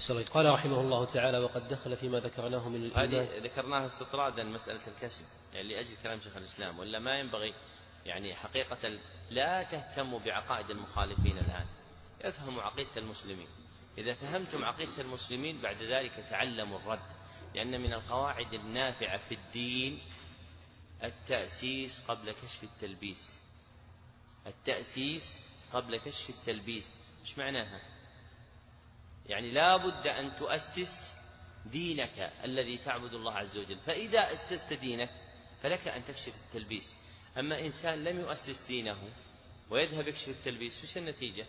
أحسن. قال رحمه الله تعالى: وقد دخل فيما ذكرناه من الإيمان. هذه ذكرناها استطرادا مسألة الكسب، يعني لأجل كلام شيخ الإسلام، ولا ما ينبغي يعني حقيقة لا تهتموا بعقائد المخالفين الآن، افهموا عقيدة المسلمين. إذا فهمتم عقيدة المسلمين بعد ذلك تعلموا الرد، لأن من القواعد النافعة في الدين التأسيس قبل كشف التلبيس. التأسيس قبل كشف التلبيس إيش معناها؟ يعني لا بد أن تؤسس دينك الذي تعبد الله عز وجل، فإذا أسست دينك فلك أن تكشف التلبيس. أما إنسان لم يؤسس دينه ويذهب يكشف التلبيس، وش النتيجة؟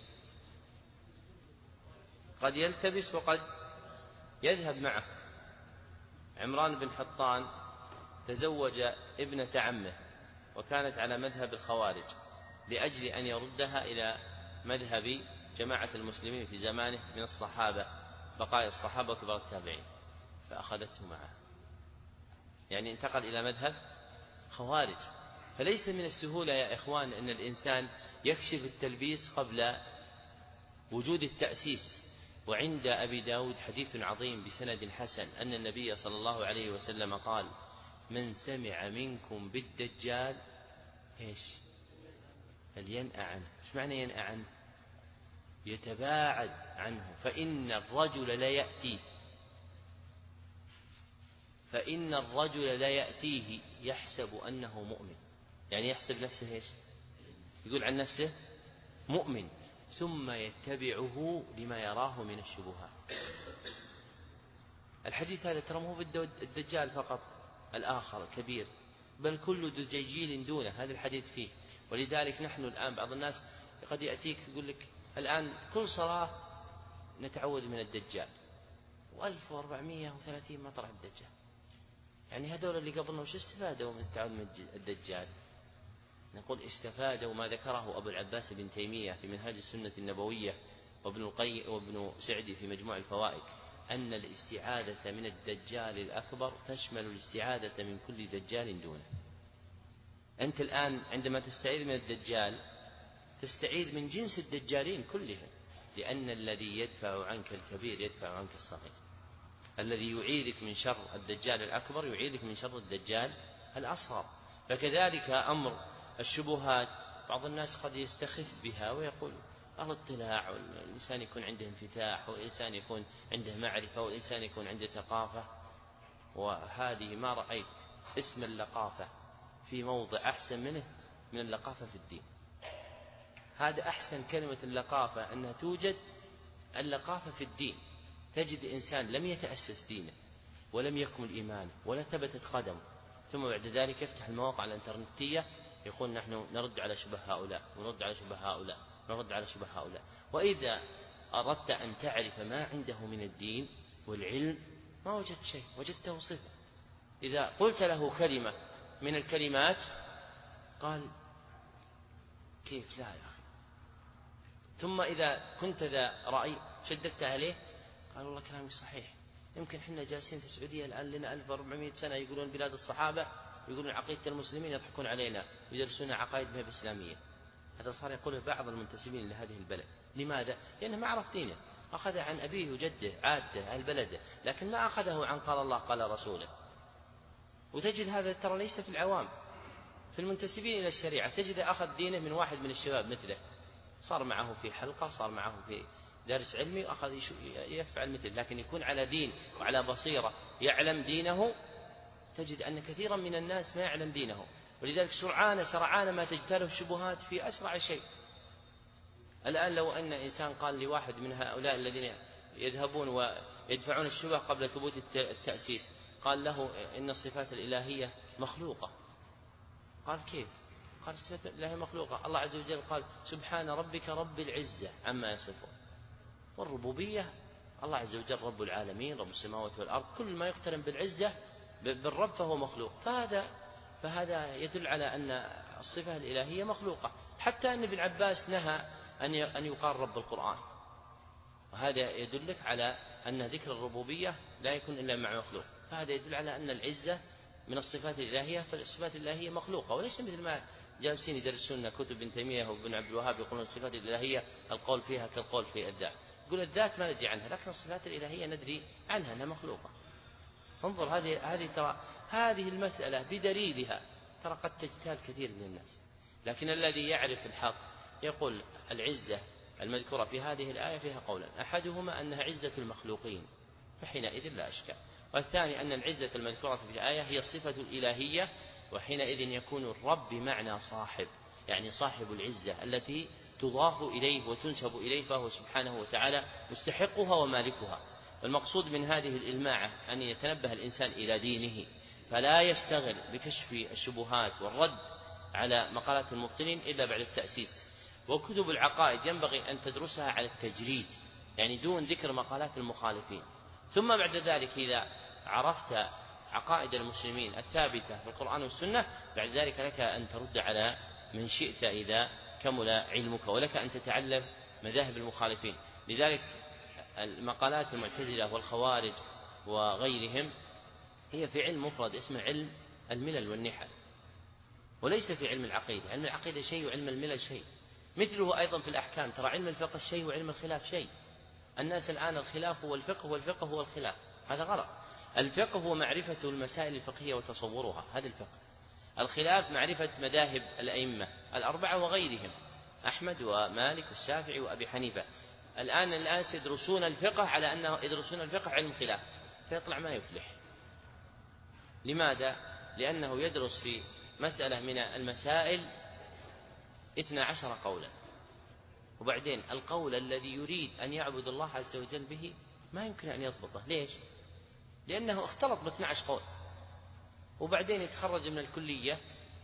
قد يلتبس وقد يذهب معه. عمران بن حطان تزوج ابنة عمه وكانت على مذهب الخوارج لأجل أن يردها إلى مذهب جماعة المسلمين في زمانه من الصحابة، بقايا الصحابة وكبار التابعين، فأخذته معه، يعني انتقل إلى مذهب خوارج. فليس من السهولة يا إخوان أن الإنسان يكشف التلبيس قبل وجود التأسيس. وعند أبي داود حديث عظيم بسند حسن أن النبي صلى الله عليه وسلم قال: من سمع منكم بالدجال إيش؟ فلينأ عنه. إيش معنى ينأ عنه؟ يتباعد عنه، فإن الرجل لا يأتيه يحسب أنه مؤمن، يعني يحسب نفسه إيش؟ يقول عن نفسه مؤمن، ثم يتبعه لما يراه من الشبهات. الحديث هذا ترى مو بالدجال فقط، الآخر كبير، بل كل دجيجيل دونه هذا الحديث فيه. ولذلك نحن الآن بعض الناس قد يأتيك يقول لك الآن كل صلاة نتعوذ من الدجال، و1430 مطرح الدجال. يعني هذول اللي قبلنا وش استفادوا من التعوذ من الدجال؟ نقول استفادوا ما ذكره أبو العباس بن تيمية في منهاج السنة النبوية وابن القيم وابن سعدي في مجموع الفوائد، أن الاستعاذة من الدجال الأكبر تشمل الاستعاذة من كل دجال دونه. أنت الآن عندما تستعيذ من الدجال تستعيذ من جنس الدجالين كلهم، لأن الذي يدفع عنك الكبير يدفع عنك الصغير. الذي يعيذك من شر الدجال الأكبر يعيذك من شر الدجال الأصغر. فكذلك أمر الشبهات، بعض الناس قد يستخف بها ويقول الاطلاع، والإنسان يكون عنده انفتاح، والإنسان يكون عنده معرفة، والإنسان يكون عنده ثقافة. وهذه ما رأيت اسم اللقافة في موضع أحسن منه من اللقافة في الدين. هذا أحسن كلمة اللقافة، أنها توجد اللقافة في الدين. تجد إنسان لم يتأسس دينه ولم يكمل إيمانه ولا ثبتت قدمه، ثم بعد ذلك يفتح المواقع الإنترنتية يقول نحن نرد على شبه هؤلاء ونرد على شبه هؤلاء ونرد على شبه هؤلاء. وإذا أردت أن تعرف ما عنده من الدين والعلم ما وجدت شيء، وجدته صفة. إذا قلت له كلمة من الكلمات قال كيف لا يا أخي، ثم إذا كنت ذا رأي شددت عليه قال والله كلامك صحيح، يمكن حنا جالسين في السعودية الآن لنا 1400 سنة يقولون بلاد الصحابة، يقولون عقيدة المسلمين، يضحكون علينا ويدرسون عقائد مذهب إسلامية. هذا صار يقوله بعض المنتسبين لهذه البلد. لماذا؟ لأنه ما عرف دينه، أخذ عن أبيه وجده عادته أهل بلده، لكن ما أخذه عن قال الله قال رسوله. وتجد هذا ترى ليس في العوام، في المنتسبين إلى الشريعة تجد أخذ دينه من واحد من الشباب مثله، صار معه في حلقة، صار معه في درس علمي، وأخذ يفعل مثل، لكن يكون على دين وعلى بصيرة يعلم دينه. تجد أن كثيرا من الناس ما يعلم دينه، ولذلك سرعان ما تجتاله الشبهات في أسرع شيء. الآن لو أن إنسان قال لواحد من هؤلاء الذين يذهبون ويدفعون الشبه قبل ثبوت التأسيس، قال له إن الصفات الإلهية مخلوقة، قال كيف؟ قال الصفات الإلهية مخلوقة، الله عز وجل قال سبحان ربك رب العزة عما يصفون. والربوبية الله عز وجل رب العالمين، رب السماوات والأرض، كل ما يقترن بالعزة بالرب فهو مخلوق. فهذا يدل على أن الصفة الإلهية مخلوقة، حتى أن ابن عباس نهى أن يقال رب القرآن، وهذا يدلك على أن ذكر الربوبية لا يكون إلا مع مخلوق. فهذا يدل على أن العزة من الصفات الإلهية، فالصفات الإلهية مخلوقة، وليس مثل ما جالسين يدرسون كتب ابن تيمية وابن عبد الوهاب يقولون الصفات الإلهية القول فيها كالقول في الذات. يقول الذات ما ندري عنها، لكن الصفات الإلهية ندري عنها أنها مخلوقة. انظر هذه المسألة بدليلها ترى قد تجتال كثير من الناس. لكن الذي يعرف الحق يقول العزة المذكورة في هذه الآية فيها قولا، أحدهما أنها عزة المخلوقين فحينئذ لا أشكال، والثاني أن العزة المذكورة في الآية هي الصفة الإلهية، وحينئذ يكون الرب بمعنى صاحب، يعني صاحب العزة التي تضاف إليه وتنسب إليه، فهو سبحانه وتعالى مستحقها ومالكها. والمقصود من هذه الإلماعة أن يتنبه الإنسان إلى دينه، فلا يشتغل بكشف الشبهات والرد على مقالات المبطلين إلا بعد التأسيس. وكتب العقائد ينبغي أن تدرسها على التجريد، يعني دون ذكر مقالات المخالفين. ثم بعد ذلك إذا عرفت عقائد المسلمين الثابتة في القرآن والسنة، بعد ذلك لك أن ترد على من شئت إذا كمل علمك، ولك أن تتعلم مذاهب المخالفين. لذلك المقالات المعتزلة والخوارج وغيرهم هي في علم مفرد اسمه علم الملل والنحل، وليس في علم العقيدة. علم العقيدة شيء وعلم الملل شيء. مثله أيضا في الأحكام، ترى علم الفقه شيء وعلم الخلاف شيء. الناس الآن الخلاف هو الفقه والفقه هو الخلاف، هذا غلط. الفقه هو معرفة المسائل الفقهية وتصورها، هذا الفقه. الخلاف معرفة مذاهب الأئمة الأربعة وغيرهم، أحمد ومالك والشافعي وأبي حنيفة. الآن الناس يدرسون الفقه على أنه يدرسون الفقه علم خلاف، فيطلع ما يفلح. لماذا؟ لأنه يدرس في مسألة من المسائل 12 قولا، وبعدين القول الذي يريد أن يعبد الله عز وجل به ما يمكن أن يضبطه. ليش؟ لأنه اختلط ب12 قول، وبعدين يتخرج من الكلية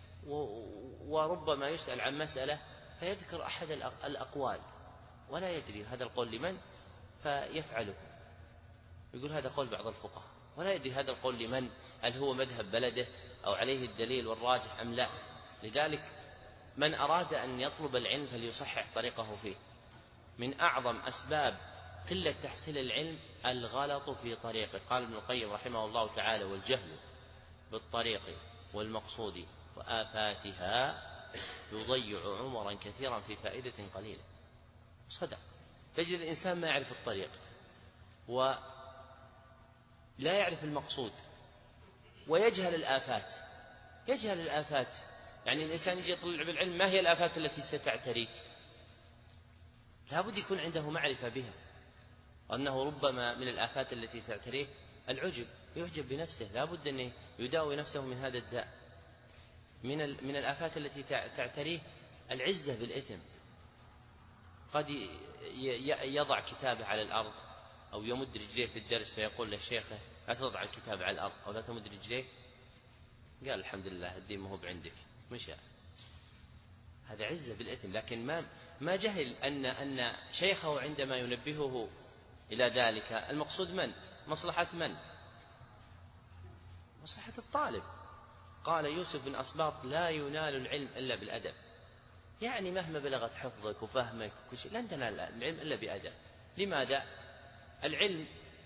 وربما يسأل عن مسألة فيذكر أحد الأقوال ولا يدري هذا القول لمن، فيفعله. يقول هذا قول بعض الفقهاء، ولا يدري هذا القول لمن، هل هو مذهب بلده أو عليه الدليل والراجح أم لا. لذلك من أراد أن يطلب العلم فليصحح طريقه فيه. من أعظم أسباب قلة تحصيل العلم الغلط في طريقه. قال ابن القيم رحمه الله تعالى: والجهل بالطريق والمقصود وآفاتها يضيع عمرا كثيرا في فائدة قليلة. صدق. تجد الإنسان ما يعرف الطريق ولا يعرف المقصود ويجهل الآفات. يجهل الآفات، يعني الإنسان يجي يطلع بالعلم، ما هي الآفات التي ستعتريك؟ لا بد يكون عنده معرفة بها، أنه ربما من الآفات التي تعتريه العجب، يعجب بنفسه، لا بد أن يداوي نفسه من هذا الداء. من الآفات التي تعتريه العزة بالإثم، قد يضع كتابه على الأرض أو يمد رجليه في الدرس فيقول لشيخه: لا تضع الكتاب على الأرض أو لا تمد رجليك. قال: الحمد لله الدين ما هو بعندك، مشى. هذا عزة بالإثم، لكن ما جهل أن شيخه عندما ينبهه إلى ذلك المقصود من؟ مصلحة من؟ مصلحة الطالب. قال يوسف بن أسباط: لا ينال العلم إلا بالأدب. يعني مهما بلغت حفظك وفهمك وكل شيء لن تنال العلم إلا بأدب. لماذا؟ العلم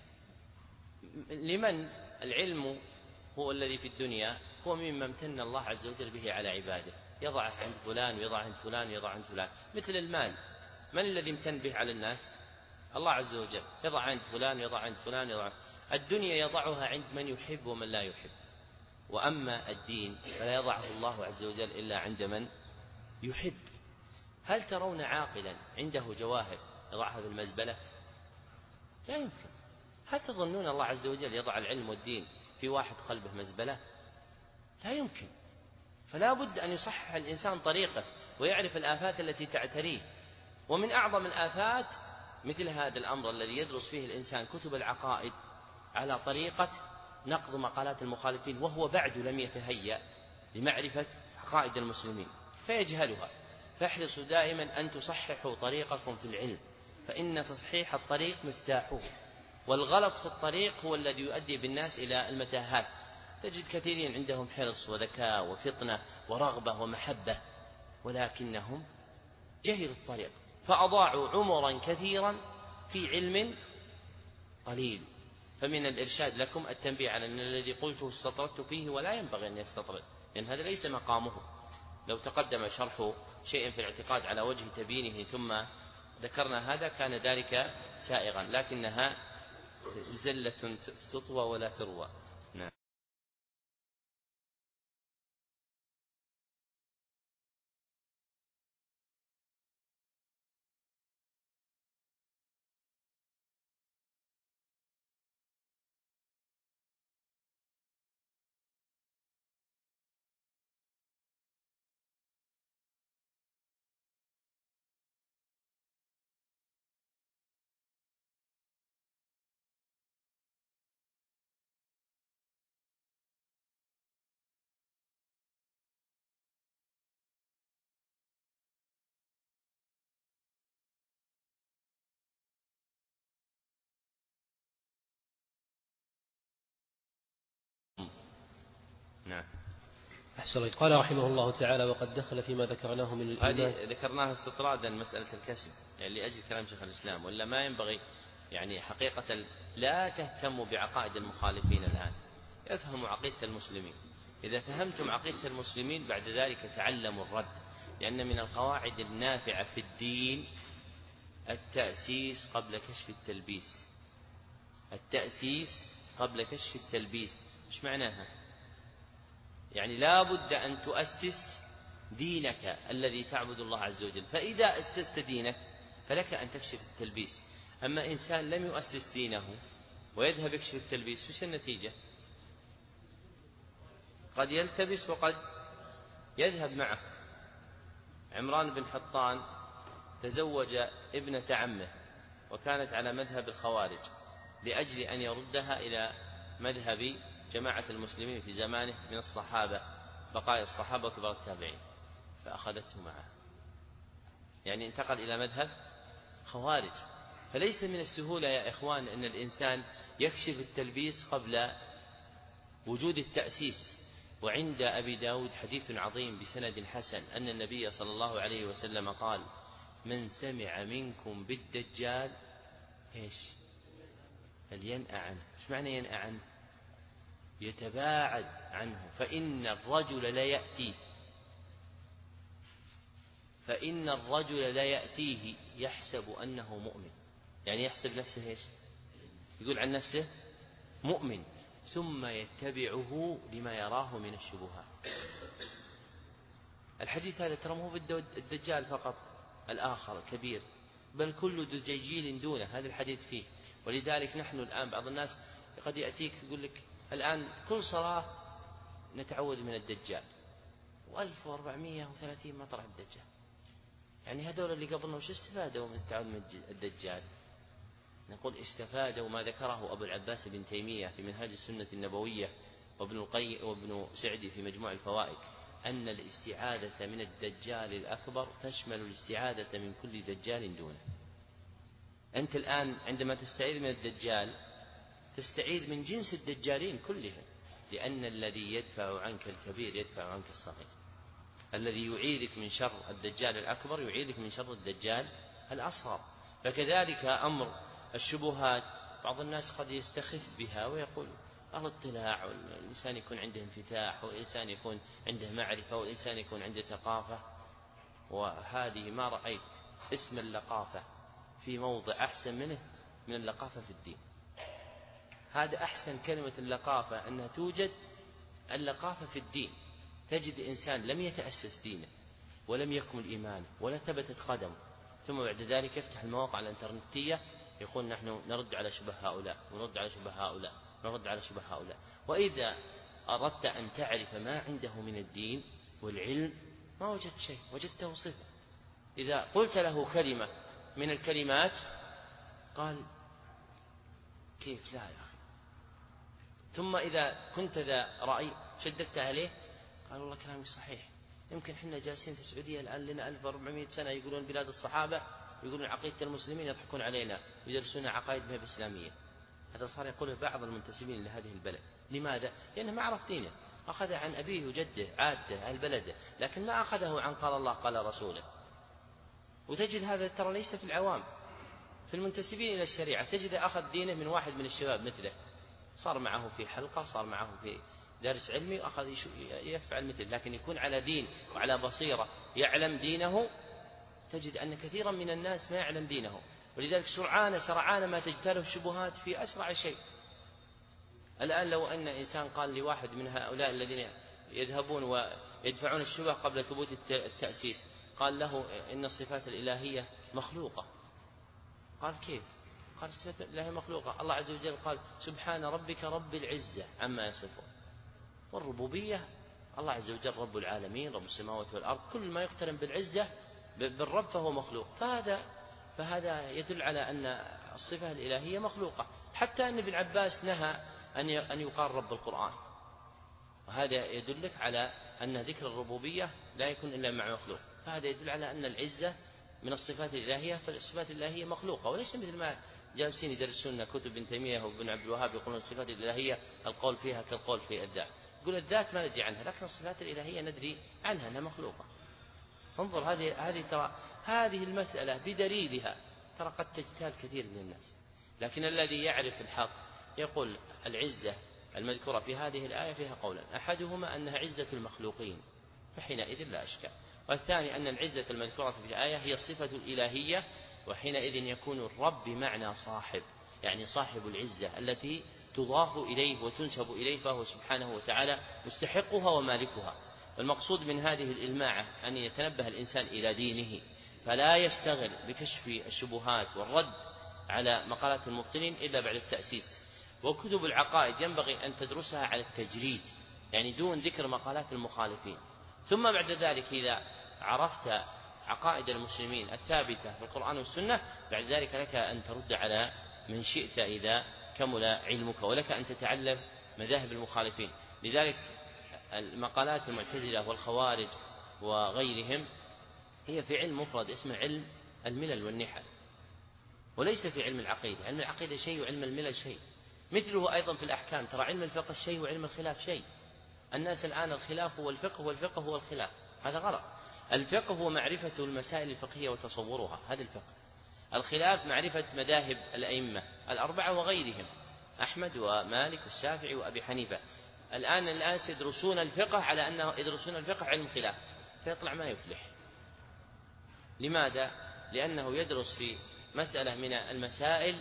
لمن؟ العلم هو الذي في الدنيا هو مما امتن الله عز وجل به على عباده، يضع عند فلان ويضع عند فلان ويضع عند فلان. مثل المال، من الذي امتن به على الناس؟ الله عز وجل، يضع عند فلان ويضع عند فلان ويضع. الدنيا يضعها عند من يحب ومن لا يحب، وأما الدين فلا يضعه الله عز وجل إلا عند من يحب. هل ترون عاقلا عنده جواهر يضعها في المزبلة؟ لا يمكن. هل تظنون الله عز وجل يضع العلم والدين في واحد قلبه مزبلة؟ لا يمكن. فلا بد أن يصحح الإنسان طريقه ويعرف الآفات التي تعتريه. ومن أعظم الآفات مثل هذا الأمر الذي يدرس فيه الإنسان كتب العقائد على طريقة نقض مقالات المخالفين، وهو بعد لم يتهيأ لمعرفة عقائد المسلمين فيجهلها. فاحرصوا دائما أن تصححوا طريقكم في العلم، فإن تصحيح الطريق مفتاحه، والغلط في الطريق هو الذي يؤدي بالناس إلى المتاهات. تجد كثيرين عندهم حرص وذكاء وفطنة ورغبة ومحبة، ولكنهم جهلوا الطريق فأضاعوا عمرا كثيرا في علم قليل. فمن الإرشاد لكم التنبيه على أن الذي قلته استطردت فيه ولا ينبغي أن يستطرد، لأن هذا ليس مقامه. لو تقدم شرح شيء في الاعتقاد على وجه تبيينه ثم ذكرنا هذا كان ذلك سائغا، لكنها زلة تطوى ولا تروى. نعم. نعم. أحسن. قال رحمه الله تعالى: وقد دخل فيما ذكرناه من الإيمان. هذه ذكرناها استطرادا مسألة الكسب، يعني لأجل كلام شيخ الإسلام، ولا ما ينبغي يعني حقيقة لا تهتموا بعقائد المخالفين الآن، يفهموا عقيدة المسلمين. إذا فهمتم عقيدة المسلمين بعد ذلك تعلموا الرد، لأن من القواعد النافعة في الدين التأسيس قبل كشف التلبيس. التأسيس قبل كشف التلبيس إيش معناها؟ يعني لا بد أن تؤسس دينك الذي تعبد الله عز وجل، فإذا أسست دينك فلك أن تكشف التلبيس. أما إنسان لم يؤسس دينه ويذهب يكشف التلبيس، وش النتيجة؟ قد يلتبس وقد يذهب معه. عمران بن حطان تزوج ابنة عمه وكانت على مذهب الخوارج، لأجل أن يردها إلى مذهب جماعة المسلمين في زمانه من الصحابة، بقايا الصحابة وكبار التابعين، فأخذته معه، يعني انتقل إلى مذهب خوارج. فليس من السهولة يا إخوان أن الإنسان يكشف التلبيس قبل وجود التأسيس. وعند أبي داود حديث عظيم بسند حسن أن النبي صلى الله عليه وسلم قال: من سمع منكم بالدجال إيش؟ فلينأ عنه. إيش معنى ينأ عنه؟ يتباعد عنه، فإن الرجل لا يأتيه يحسب أنه مؤمن، يعني يحسب نفسه إيش؟ يقول عن نفسه مؤمن، ثم يتبعه لما يراه من الشبهات. الحديث هذا ترى مو بالدجال فقط، الآخر كبير، بل كل دجيجيل دونه هذا الحديث فيه. ولذلك نحن الآن بعض الناس قد يأتيك يقول لك الآن كل صلاة نتعوذ من الدجال، و1430 مطرح الدجال. يعني هذول اللي قبلنا وش استفادوا من التعوذ من الدجال؟ نقول استفادوا ما ذكره أبو العباس بن تيمية في منهاج السنة النبوية، وابن القيم وابن سعدي في مجموع الفوائد، أن الاستعاذة من الدجال الأكبر تشمل الاستعاذة من كل دجال دونه. أنت الآن عندما تستعيذ من الدجال تستعيذ من جنس الدجالين كلهم، لأن الذي يدفع عنك الكبير يدفع عنك الصغير. الذي يعيذك من شر الدجال الأكبر يعيذك من شر الدجال الأصغر. فكذلك أمر الشبهات، بعض الناس قد يستخف بها ويقول الاطلاع، والإنسان يكون عنده انفتاح، والإنسان يكون عنده معرفة، والإنسان يكون عنده ثقافة. وهذه ما رأيت اسم اللقافة في موضع أحسن منه من اللقافة في الدين. هذا أحسن كلمة اللقافة، أنها توجد اللقافة في الدين. تجد إنسان لم يتأسس دينه ولم يكمل إيمانه ولا ثبتت قدمه، ثم بعد ذلك يفتح المواقع الإنترنتية يقول نحن نرد على شبه هؤلاء ونرد على شبه هؤلاء ونرد على شبه هؤلاء. وإذا أردت أن تعرف ما عنده من الدين والعلم ما وجدت شيء، وجدته صفة. إذا قلت له كلمة من الكلمات قال كيف لا يا أخي، ثم إذا كنت ذا رأي شددت عليه قال والله كلامي صحيح. يمكن حنا جالسين في السعودية الآن لنا 1400 سنة يقولون بلاد الصحابة، يقولون عقيدة المسلمين، يضحكون علينا ويدرسون عقائد ما بإسلامية. هذا صار يقوله بعض المنتسبين لهذه البلد. لماذا؟ لأنه ما عرف دينه، أخذ عن أبيه وجده عادته أهل بلده، لكن ما أخذه عن قال الله قال رسوله. وتجد هذا ترى ليس في العوام، في المنتسبين إلى الشريعة تجد أخذ دينه من واحد من الشباب مثله، صار معه في حلقة، صار معه في درس علمي، أخذ يفعل مثل، لكن يكون على دين وعلى بصيرة يعلم دينه تجد أن كثيرا من الناس ما يعلم دينه، ولذلك سرعان ما تجتاله الشبهات في أسرع شيء. الآن لو أن إنسان قال لواحد من هؤلاء الذين يذهبون ويدفعون الشبه قبل ثبوت التأسيس، قال له إن الصفات الإلهية مخلوقة، قال كيف؟ قال الصفات الإلهية مخلوقة، الله عز وجل قال سبحان ربك رب العزة عما يصفون، والربوبية الله عز وجل رب العالمين رب السماوات والأرض، كل ما يقترن بالعزة بالرب فهو مخلوق. فهذا يدل على أن الصفة الإلهية مخلوقة، حتى أن ابن عباس نهى أن يقال رب القرآن، وهذا يدلك على أن ذكر الربوبية لا يكون إلا مع مخلوق. فهذا يدل على أن العزة من الصفات الإلهية، فالصفات الإلهية مخلوقة، وليس مثل ما جالسين يدرسون كتب ابن تيمية وابن عبد الوهاب يقولون الصفات الإلهية القول فيها كالقول في الذات. يقول الذات ما ندري عنها، لكن الصفات الإلهية ندري عنها أنها مخلوقة. انظر هذه المسألة بدليلها ترى قد تجتال كثير من الناس، لكن الذي يعرف الحق يقول العزة المذكورة في هذه الآية فيها قولا، أحدهما أنها عزة المخلوقين فحينئذ لا أشكال، والثاني أن العزة المذكورة في الآية هي الصفة الإلهية، وحينئذ يكون الرب بمعنى صاحب، يعني صاحب العزة التي تضاف إليه وتنسب إليه، فهو سبحانه وتعالى مستحقها ومالكها. والمقصود من هذه الإلماعة أن يتنبه الإنسان إلى دينه، فلا يشتغل بكشف الشبهات والرد على مقالات المبطلين إلا بعد التأسيس. وكتب العقائد ينبغي أن تدرسها على التجريد، يعني دون ذكر مقالات المخالفين، ثم بعد ذلك إذا عرفت عقائد المسلمين الثابتة في القرآن والسنة، بعد ذلك لك أن ترد على من شئت إذا كمل علمك، ولك أن تتعلم مذاهب المخالفين. لذلك المقالات المعتزلة والخوارج وغيرهم هي في علم مفرد اسمه علم الملل والنحل، وليس في علم العقيدة. علم العقيدة شيء وعلم الملل شيء، مثله أيضا في الأحكام، ترى علم الفقه شيء وعلم الخلاف شيء. الناس الآن الخلاف هو الفقه والفقه هو الخلاف، هذا غلط. الفقه هو معرفة المسائل الفقهية وتصورها، هذا الفقه. الخلاف معرفة مذاهب الأئمة الأربعة وغيرهم، أحمد ومالك والشافعي وأبي حنيفة. الآن الناس يدرسون الفقه على أنه يدرسون الفقه علم خلاف، فيطلع ما يفلح. لماذا؟ لأنه يدرس في مسألة من المسائل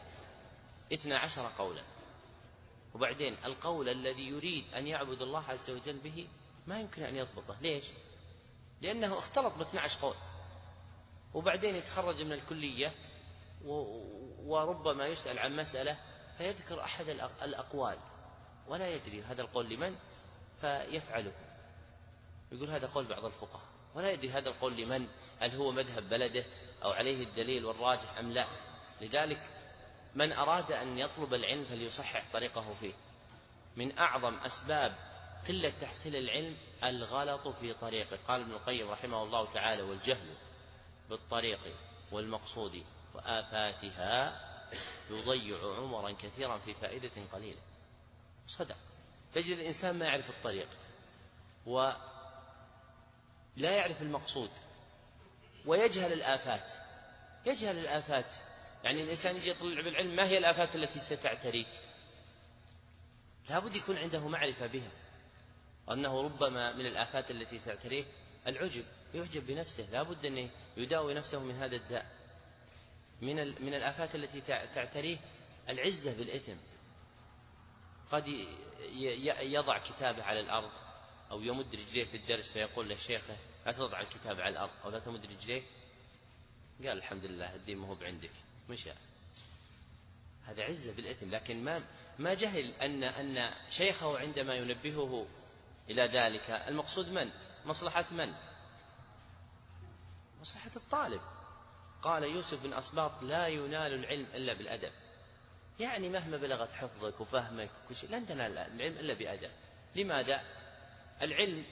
12 قولا، وبعدين القول الذي يريد أن يعبد الله عز وجل به ما يمكن أن يضبطه. ليش؟ لأنه اختلط ب12 قول، وبعدين يتخرج من الكلية وربما يسأل عن مسألة فيذكر أحد الأقوال ولا يدري هذا القول لمن، فيفعله، يقول هذا قول بعض الفقهاء، ولا يدري هذا القول لمن، هل هو مذهب بلده أو عليه الدليل والراجح أم لا. لذلك من أراد أن يطلب العلم فليصحح طريقه فيه. من أعظم أسباب قلة تحصيل العلم الغلط في طريقه. قال ابن القيم رحمه الله تعالى: والجهل بالطريق والمقصود وآفاتها يضيع عمرا كثيرا في فائدة قليلة. صدق. تجد الإنسان ما يعرف الطريق ولا يعرف المقصود ويجهل الآفات. يجهل الآفات، يعني الإنسان يجي يطلع بالعلم، ما هي الآفات التي ستعتريك؟ لا بد يكون عنده معرفة بها، وأنه ربما من الآفات التي تعتريه العجب، يعجب بنفسه، لا بد أن يداوي نفسه من هذا الداء. من الآفات التي تعتريه العزة بالإثم، قد يضع كتابه على الأرض أو يمد رجليه في الدرس فيقول لشيخه: لا تضع الكتاب على الأرض أو لا تمد رجليك. قال: الحمد لله الدين ما هو بعندك، مشى. هذا عزة بالإثم، لكن ما جهل أن شيخه عندما ينبهه إلى ذلك المقصود من؟ مصلحة من؟ مصلحة الطالب. قال يوسف بن أسباط: لا ينال العلم إلا بالأدب. يعني مهما بلغت حفظك وفهمك وكل شيء لن تنال العلم إلا بأدب. لماذا؟ العلم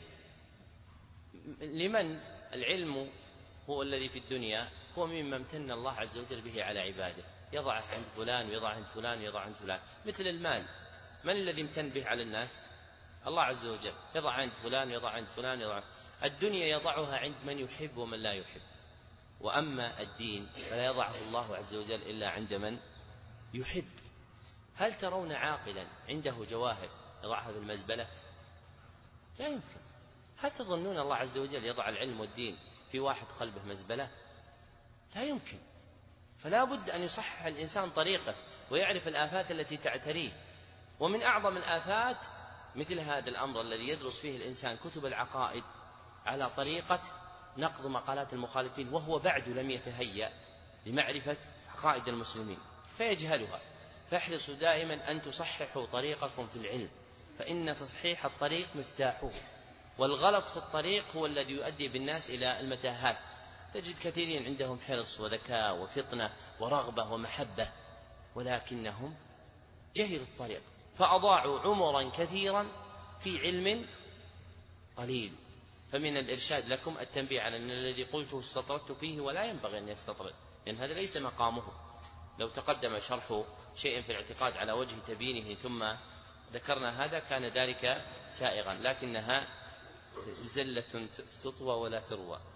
لمن؟ العلم هو الذي في الدنيا هو مما امتن الله عز وجل به على عباده، يضعه عند فلان ويضع عند فلان ويضع عند فلان. مثل المال، من الذي امتن به على الناس؟ الله عز وجل، يضع عند فلان ويضع عند فلان يضع. الدنيا يضعها عند من يحب ومن لا يحب، وأما الدين فلا يضعه الله عز وجل إلا عند من يحب. هل ترون عاقلا عنده جواهر يضعها في المزبلة؟ لا يمكن. هل تظنون الله عز وجل يضع العلم والدين في واحد قلبه مزبلة؟ لا يمكن. فلا بد أن يصحح الإنسان طريقه ويعرف الآفات التي تعتريه. ومن أعظم الآفات مثل هذا الأمر الذي يدرس فيه الإنسان كتب العقائد على طريقة نقض مقالات المخالفين وهو بعد لم يتهيأ لمعرفة عقائد المسلمين فيجهلها. فاحرصوا دائما أن تصححوا طريقكم في العلم، فإن تصحيح الطريق مفتاحه، والغلط في الطريق هو الذي يؤدي بالناس إلى المتاهات. تجد كثيرين عندهم حرص وذكاء وفطنة ورغبة ومحبة، ولكنهم جهلوا الطريق فأضاعوا عمرا كثيرا في علم قليل. فمن الإرشاد لكم التنبيه على أن الذي قلته استطردت فيه ولا ينبغي أن يستطرد، لأن هذا ليس مقامه. لو تقدم شرح شيء في الاعتقاد على وجه تبيينه ثم ذكرنا هذا كان ذلك سائغا، لكنها زلة تطوى ولا تروى.